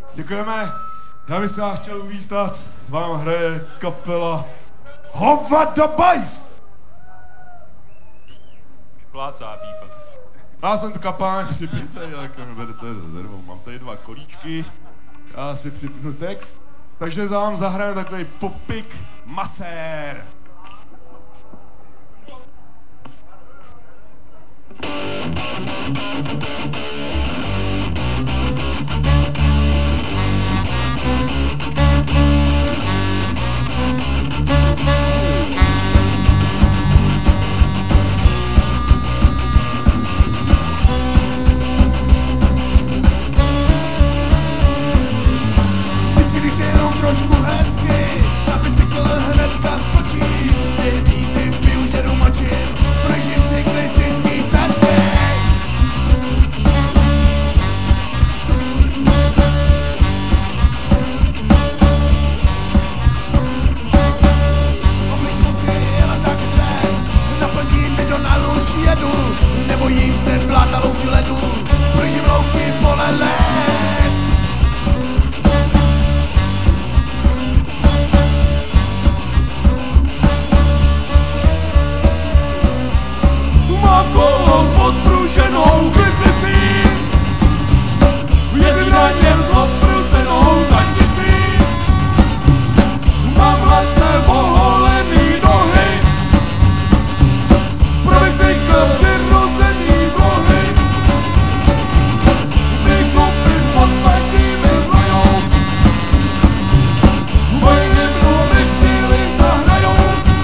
Děkujeme. Já bych se vás chtěl uvítat. Vám hraje kapela Hovada Bajs. Plácá pípa. Já jsem tu kapánek připěte, jak mi berete rezervou. Mám tady 2 kolíčky. Já si připnu text. Takže za vám zahrajeme takový popik masér. Vždycky, když je jenom trošku hezky, na bicykl hnedka skočím. Vyhnízdím, využeru močím, projíždím cyklistický stezky. Oblíknu si lezáky dres, naplním mi do náruč jedu. Nebojím se bláta louži ledu, projíždím louky, pole, les. Mám kolo s odpruženou vidlicí, jezdím na něm s odpruženou zadnicí. Mám hladce oholený nohy, pro bicykl přirozený drohy. Vykopy pod paštými hrajou, moji hymnu mi v cíli zahrajou.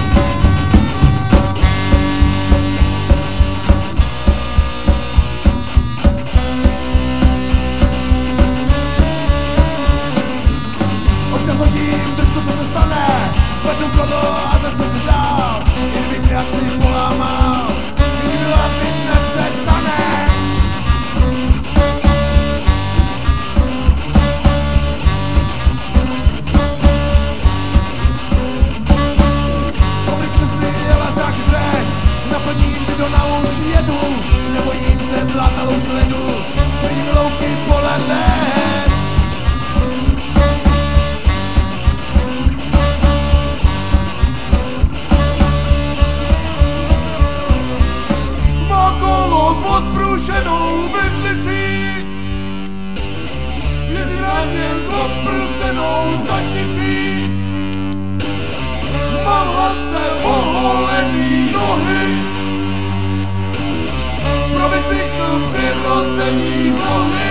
Občas hodím držku, co se stane, zvednu kolo a zase jdu dál. Kdybych si akci polámal, kdyby byla mi nepřestane. Oblíknu si lezáky dres, naplním mi do náuší jedu. Nebojím se bláta louži ledu, vidím louky, pole, les. Mám kolo s odpruženou vidlicí, jezdím na něm s odpruženou zadnicí. Mám hladce oholený nohy, pro bicykl přirozený nohy.